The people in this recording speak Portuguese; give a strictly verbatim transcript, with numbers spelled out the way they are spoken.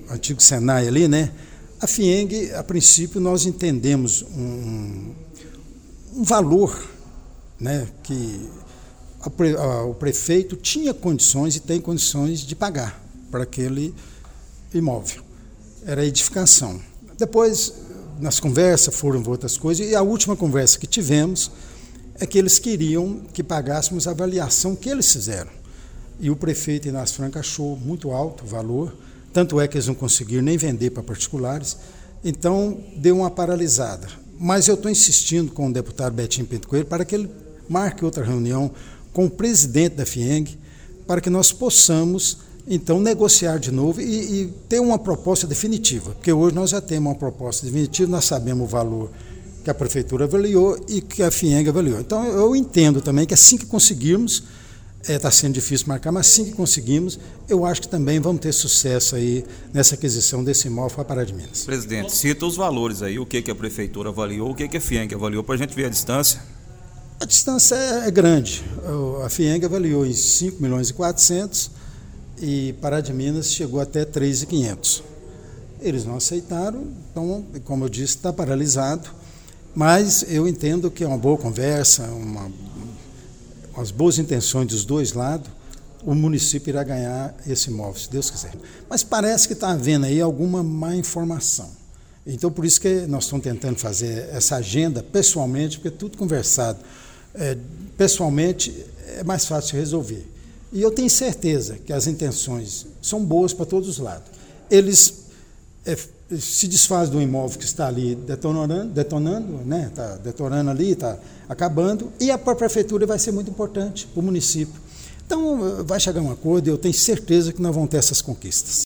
antigo Senai ali, né? A FIENG, a princípio, nós entendemos um, um valor, né, que a, a, o prefeito tinha condições e tem condições de pagar para aquele imóvel. Era a edificação. Depois, nas conversas, foram outras coisas, e a última conversa que tivemos é que eles queriam que pagássemos a avaliação que eles fizeram. E o prefeito Inácio Franco achou muito alto o valor, tanto é que eles não conseguiram nem vender para particulares, então deu uma paralisada. Mas eu estou insistindo com o deputado Betinho Pinto Coelho para que ele marque outra reunião com o presidente da FIENG, para que nós possamos, então, negociar de novo e, e ter uma proposta definitiva, porque hoje nós já temos uma proposta definitiva, nós sabemos o valor que a prefeitura avaliou e que a FIENG avaliou. Então, eu entendo também que assim que conseguirmos, está é, sendo difícil marcar, mas assim que conseguimos, eu acho que também vamos ter sucesso aí nessa aquisição desse imóvel para a Pará de Minas. Presidente, cita os valores aí, o que, que a prefeitura avaliou, o que, que a FIENG avaliou, para a gente ver a distância. A distância é, é grande. A FIENG avaliou em cinco milhões e quatrocentos e Pará de Minas chegou até três milhões e quinhentos. Eles não aceitaram, então, como eu disse, está paralisado, mas eu entendo que é uma boa conversa, uma as boas intenções dos dois lados, o município irá ganhar esse imóvel, se Deus quiser. Mas parece que está havendo aí alguma má informação. Então, por isso que nós estamos tentando fazer essa agenda pessoalmente, porque tudo conversado é, pessoalmente é mais fácil de resolver. E eu tenho certeza que as intenções são boas para todos os lados. Eles é, se desfazem do imóvel que está ali detonando, detonando, né? Está detonando ali, está acabando, e a prefeitura vai ser muito importante para o município. Então, vai chegar um acordo e eu tenho certeza que nós vamos ter essas conquistas.